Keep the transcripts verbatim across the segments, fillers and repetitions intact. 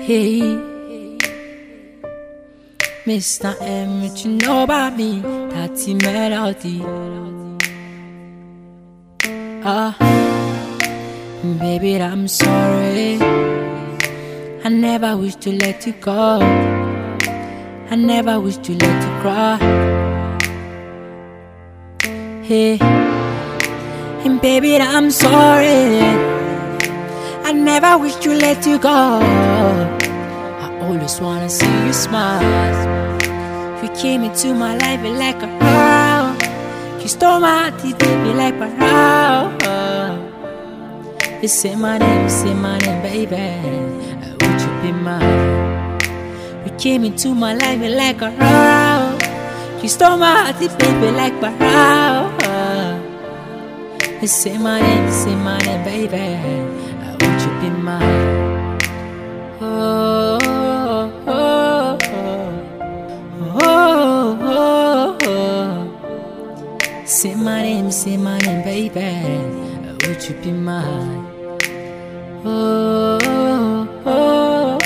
Hey, Mister M, what you know about me? That's the melody. Ah, baby, I'm sorry. I never wish to let you go. I never wish to let you cry. Hey, and baby, I'm sorry. I never wish to let you go. I always wanna see you smile. You came into my life like a hero. You stole my heart, baby, like a hero. You say my name, say my name, baby. Would you be mine? You came into my life like a hero. You stole my heart, baby, like a hero. You say my name, say my name, baby. Would you be mine? Oh, oh, oh, oh, oh, oh. Say my name, say my name, baby. Would you be mine? Oh, oh, oh,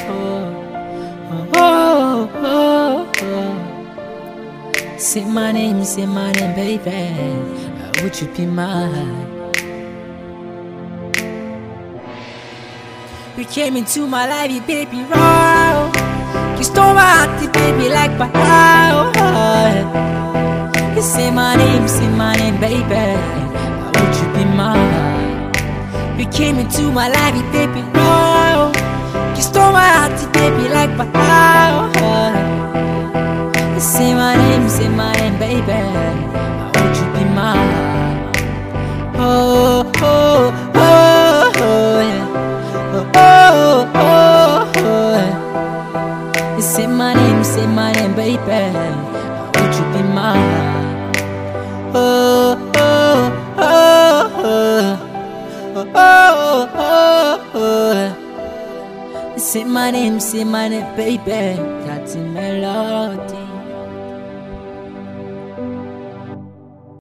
oh, oh, oh. Say my name, say my name, baby. Would you be mine? You came into my life, baby, raw. You stole my heart, baby, like my heart. You say my name, say my name, baby. Would you be mine? You came into my life, baby, raw. You stole my heart, baby, like my heart. You say my name, say my name, baby. Would you be mine? Oh, oh, oh, oh, yeah. Oh, oh, oh, you say my name, say my name, baby. Would you be mine? Oh, oh, oh, oh, oh, oh, oh. You say my name, say my name, baby. That's a melody.